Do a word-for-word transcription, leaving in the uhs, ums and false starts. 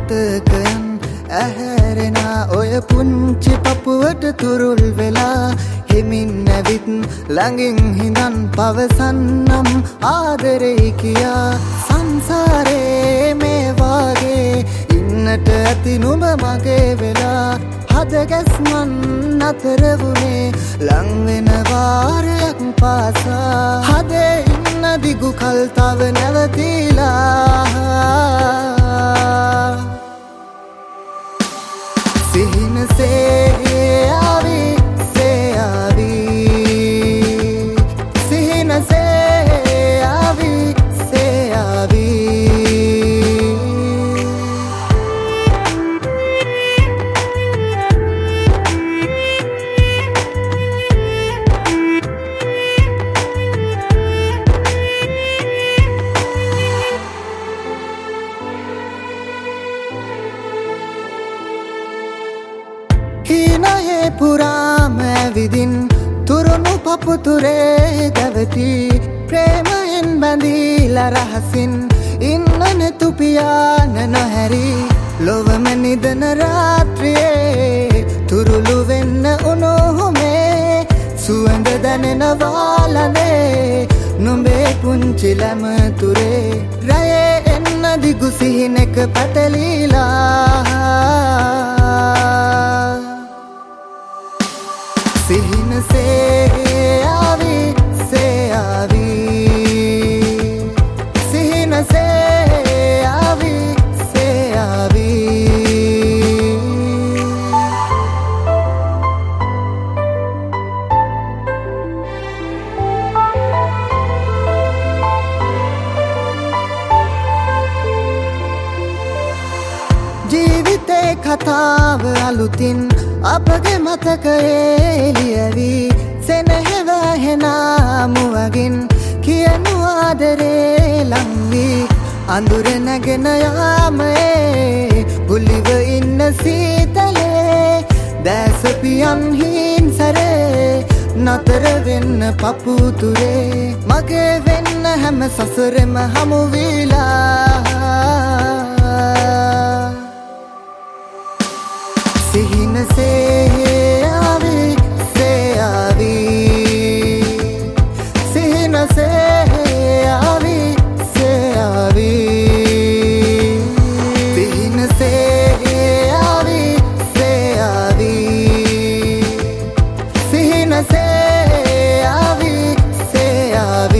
මතකයන් ඇහැරෙන ඔය පුංචි පපුවට තුරුල් වෙලා හිමින් නැවිත් ළඟින් හිඳන් පවසන්නම් ආදරේ කියා සංසාරේ මේ වාගේ ඉන්නට ඇති නුඹ මගේ වෙලා හද ගැස්මන් නතර වුණේ ලං වෙන වාරයක් පාසා හදේ ඉන්න දිගු කල් තව නැවතිලා සිහිනසේ ආවි සේ ආවි සිහිනසේ ආවි සේ ආවි හිනයේ පුරාම ඇවිදින් තුරුණු පපුතුරේ දැවති ප්‍රේමයෙන් බැඳීලා රහසින් ඉන්න නැතු පියාන නොහැරි ලොවම නිදන රාත්‍රියේ තුරුළු වෙන්න උණුහුමේ සුවඳ දැනෙන වාලනේ නුඹේ පුංචි ළමතුරේ රයේ එන්න දිගු සිහිනක පැටලීලා සිහිනසේ ආවි සේ ආවි සිහිනසේ ආවි සේ ආවි ජීවිතේ කතාව අලුතින් අපගේ මතකයේ ලියවි සෙනෙහව හෙනා මුවගින් කියනු ආදරේ ලංවි අඳුර නැගෙන යාමයේ ගුලිව ඉන්න සීතලේ දැස පියන් හින් සරේ නතර වෙන්න පපුතුරේ මගේ වෙන්න හැම සසරෙම හමු විලා සිහිනසේ ආවි සේ ආවි සිහිනසේ ආවි සේ ආවි සිහිනසේ ආවි සේ ආවි සිහිනසේ ආවි සේ ආවි